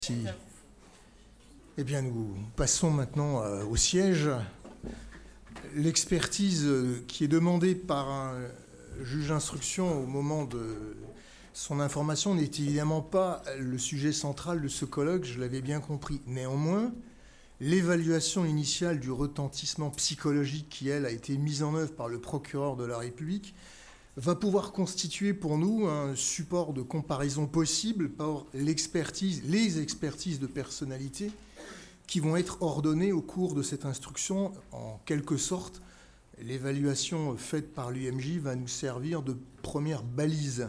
Si. Eh bien, nous passons maintenant au siège. L'expertise qui est demandée par un juge d'instruction au moment de son information n'est évidemment pas le sujet central de ce colloque, je l'avais bien compris. Néanmoins, l'évaluation initiale du retentissement psychologique qui, elle, a été mise en œuvre par le procureur de la République va pouvoir constituer pour nous un support de comparaison possible par les expertises de personnalité qui vont être ordonnées au cours de cette instruction. En quelque sorte, l'évaluation faite par l'UMJ va nous servir de première balise.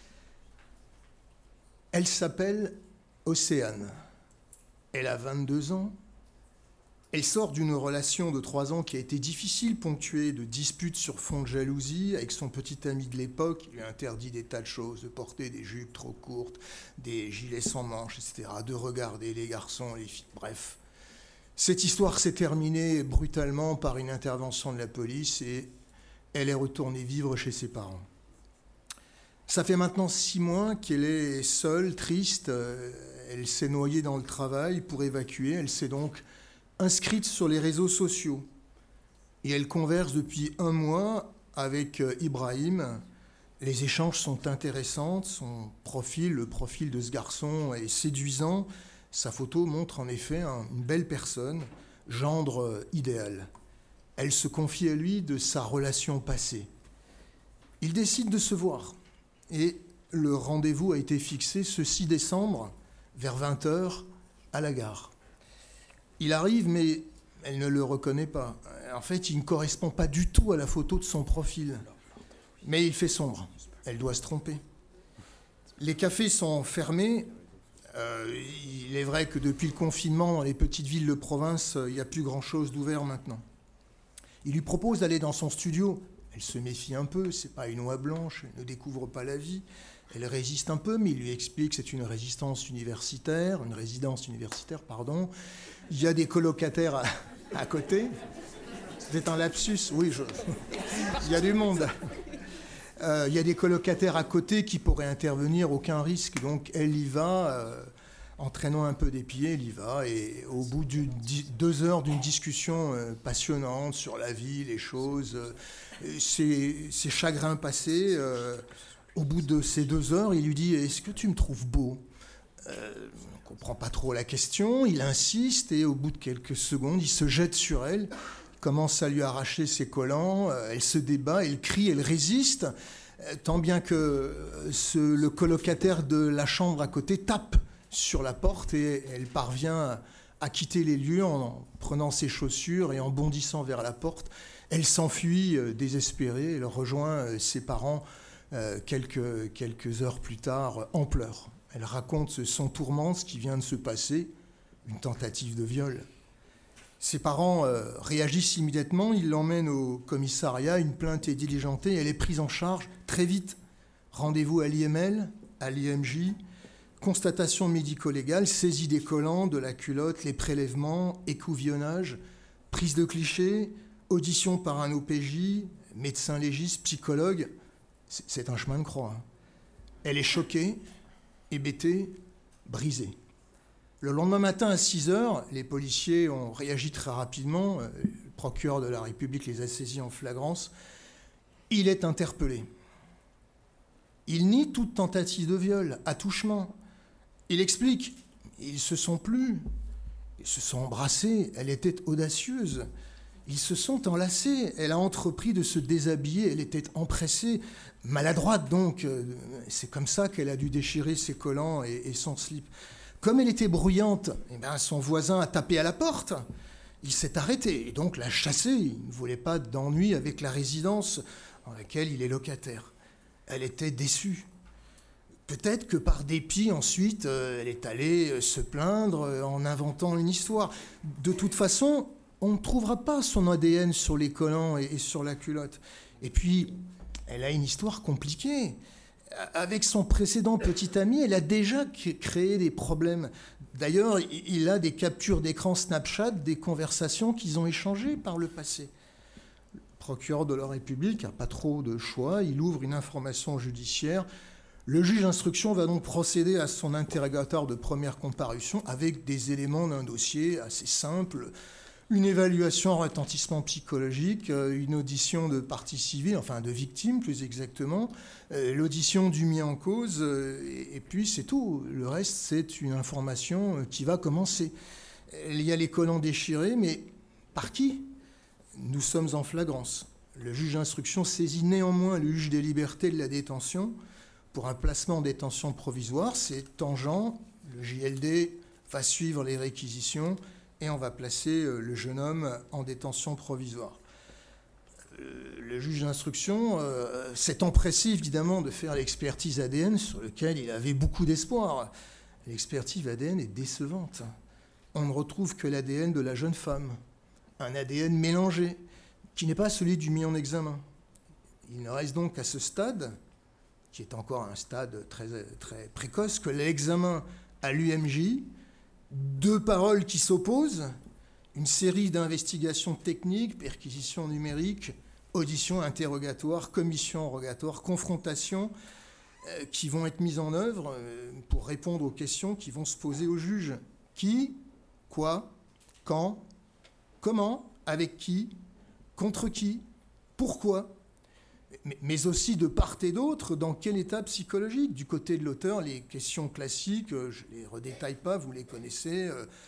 Elle s'appelle Océane. Elle a 22 ans. Elle sort d'une relation de 3 ans qui a été difficile, ponctuée de disputes sur fond de jalousie avec son petit ami de l'époque. Il lui a interdit des tas de choses, de porter des jupes trop courtes, des gilets sans manches, etc., de regarder les garçons, les filles, bref. Cette histoire s'est terminée brutalement par une intervention de la police et elle est retournée vivre chez ses parents. Ça fait maintenant 6 mois qu'elle est seule, triste. Elle s'est noyée dans le travail pour évacuer. Elle s'est donc inscrite sur les réseaux sociaux. Et elle converse depuis 1 mois avec Ibrahim. Les échanges sont intéressants. Son profil, le profil de ce garçon est séduisant. Sa photo montre en effet une belle personne, gendre idéal. Elle se confie à lui de sa relation passée. Ils décident de se voir. Et le rendez-vous a été fixé ce 6 décembre, vers 20h, à la gare. Il arrive, mais elle ne le reconnaît pas. En fait, il ne correspond pas du tout à la photo de son profil. Mais il fait sombre. Elle doit se tromper. Les cafés sont fermés. Il est vrai que depuis le confinement, dans les petites villes de province, il n'y a plus grand-chose d'ouvert maintenant. Il lui propose d'aller dans son studio. Elle se méfie un peu, c'est pas une oie blanche, elle ne découvre pas la vie. Elle résiste un peu, mais il lui explique que c'est une résidence universitaire. Il y a des colocataires à côté. C'était un lapsus, oui, il y a du monde. Il y a des colocataires à côté qui pourraient intervenir, aucun risque. Donc elle y va, entraînant un peu des pieds, elle y va. Et au bout de 2 heures d'une discussion passionnante sur la vie, les choses, ses chagrins passés, au bout de ces 2 heures, il lui dit « Est-ce que tu me trouves beau ?» On ne comprend pas trop la question, il insiste et au bout de quelques secondes, il se jette sur elle, commence à lui arracher ses collants, elle se débat, elle crie, elle résiste, tant bien que le colocataire de la chambre à côté tape sur la porte et elle parvient à quitter les lieux en prenant ses chaussures et en bondissant vers la porte. Elle s'enfuit désespérée, elle rejoint ses parents quelques heures plus tard en pleurs. Elle raconte son tourment, ce qui vient de se passer, une tentative de viol. Ses parents réagissent immédiatement, ils l'emmènent au commissariat, une plainte est diligentée, elle est prise en charge très vite. Rendez-vous à l'IML, à l'IMJ, constatation médico-légale, saisie des collants, de la culotte, les prélèvements, écouvillonnage, prise de clichés, audition par un OPJ, médecin légiste, psychologue. C'est un chemin de croix. Elle est choquée, hébétée, brisée. Le lendemain matin à 6h, les policiers ont réagi très rapidement. Le procureur de la République les a saisis en flagrance. Il est interpellé. Il nie toute tentative de viol, attouchement. Il explique, ils se sont plu, ils se sont embrassés, elle était audacieuse. Ils se sont enlacés, elle a entrepris de se déshabiller, elle était empressée, maladroite donc. C'est comme ça qu'elle a dû déchirer ses collants et son slip. Comme elle était bruyante, son voisin a tapé à la porte. Il s'est arrêté et donc l'a chassée. Il ne voulait pas d'ennui avec la résidence dans laquelle il est locataire. Elle était déçue. Peut-être que par dépit, ensuite, elle est allée se plaindre en inventant une histoire. De toute façon, on ne trouvera pas son ADN sur les collants et sur la culotte. Et puis, elle a une histoire compliquée. Avec son précédent petit ami, elle a déjà créé des problèmes. D'ailleurs, il a des captures d'écran Snapchat, des conversations qu'ils ont échangées par le passé. Le procureur de la République n'a pas trop de choix. Il ouvre une information judiciaire. Le juge d'instruction va donc procéder à son interrogatoire de première comparution avec des éléments d'un dossier assez simple, une évaluation en retentissement psychologique, une audition de partie civile, enfin de victime plus exactement, l'audition du mis en cause, et puis c'est tout. Le reste, c'est une information qui va commencer. Il y a les collants déchirés, mais par qui ? Nous sommes en flagrance. Le juge d'instruction saisit néanmoins le juge des libertés de la détention pour un placement en détention provisoire. C'est tangent, le JLD va suivre les réquisitions et on va placer le jeune homme en détention provisoire. Le juge d'instruction s'est empressé évidemment de faire l'expertise ADN sur laquelle il avait beaucoup d'espoir. L'expertise ADN est décevante. On ne retrouve que l'ADN de la jeune femme, un ADN mélangé, qui n'est pas celui du mis en examen. Il ne reste donc à ce stade, qui est encore un stade très, très précoce, que l'examen à l'UMJ, deux paroles qui s'opposent, une série d'investigations techniques, perquisitions numériques, auditions, interrogatoires, commissions rogatoires, confrontations, qui vont être mises en œuvre pour répondre aux questions qui vont se poser au juge. Qui, quoi, quand, comment, avec qui, contre qui, pourquoi, mais aussi de part et d'autre, dans quel état psychologique. Du côté de l'auteur, les questions classiques, je ne les redétaille pas, vous les connaissez,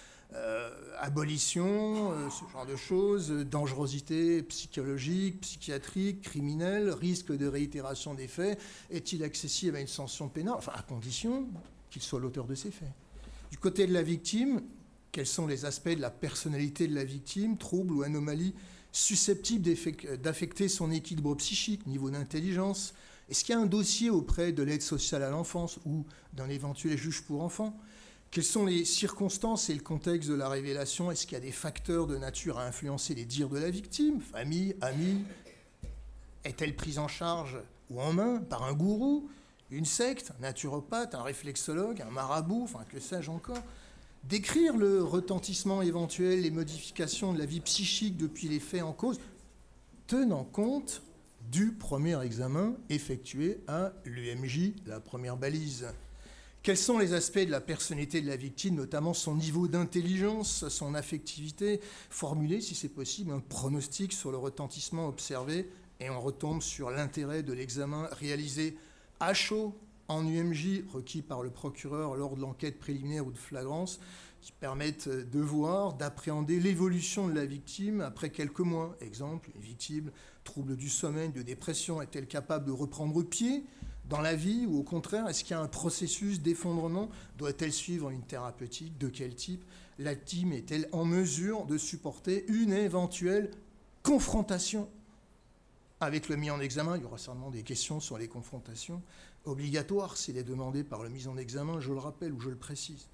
abolition, ce genre de choses, dangerosité psychologique, psychiatrique, criminelle, risque de réitération des faits, est-il accessible à une sanction pénale, enfin à condition qu'il soit l'auteur de ces faits. Du côté de la victime, quels sont les aspects de la personnalité de la victime, troubles ou anomalies susceptibles d'affecter son équilibre psychique, niveau d'intelligence? Est-ce qu'il y a un dossier auprès de l'aide sociale à l'enfance ou d'un éventuel juge pour enfants? Quelles sont les circonstances et le contexte de la révélation? Est-ce qu'il y a des facteurs de nature à influencer les dires de la victime? Famille, amis? Est-elle prise en charge ou en main par un gourou, une secte, un naturopathe, un réflexologue, un marabout, enfin que sais-je encore? Décrire le retentissement éventuel, les modifications de la vie psychique depuis les faits en cause, tenant compte du premier examen effectué à l'UMJ, la première balise. Quels sont les aspects de la personnalité de la victime, notamment son niveau d'intelligence, son affectivité, formuler, si c'est possible, un pronostic sur le retentissement observé, et on retombe sur l'intérêt de l'examen réalisé à chaud, en UMJ, requis par le procureur lors de l'enquête préliminaire ou de flagrance, qui permettent de voir, d'appréhender l'évolution de la victime après quelques mois. Exemple, une victime, trouble du sommeil, de dépression, est-elle capable de reprendre pied dans la vie, ou au contraire, est-ce qu'il y a un processus d'effondrement? Doit-elle suivre une thérapeutique? De quel type? La victime est-elle en mesure de supporter une éventuelle confrontation avec le mis en examen? Il y aura certainement des questions sur les confrontations obligatoires s'il est demandé par le mis en examen, je le rappelle ou je le précise.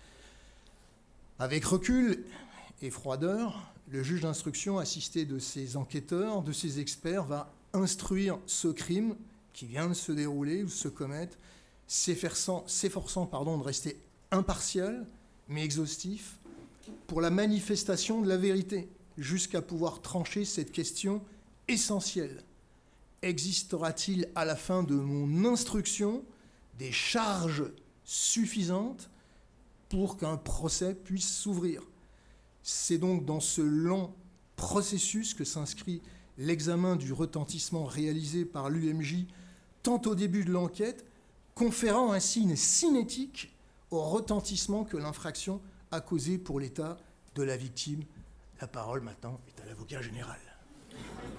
Avec recul et froideur, le juge d'instruction, assisté de ses enquêteurs, de ses experts, va instruire ce crime qui vient de se dérouler ou se commettre, s'efforçant de rester impartial, mais exhaustif, pour la manifestation de la vérité, jusqu'à pouvoir trancher cette question essentielle. Existera-t-il à la fin de mon instruction des charges suffisantes pour qu'un procès puisse s'ouvrir? C'est donc dans ce long processus que s'inscrit l'examen du retentissement réalisé par l'UMJ, tant au début de l'enquête, conférant ainsi une cinétique au retentissement que l'infraction a causé pour l'état de la victime. La parole maintenant est à l'avocat général.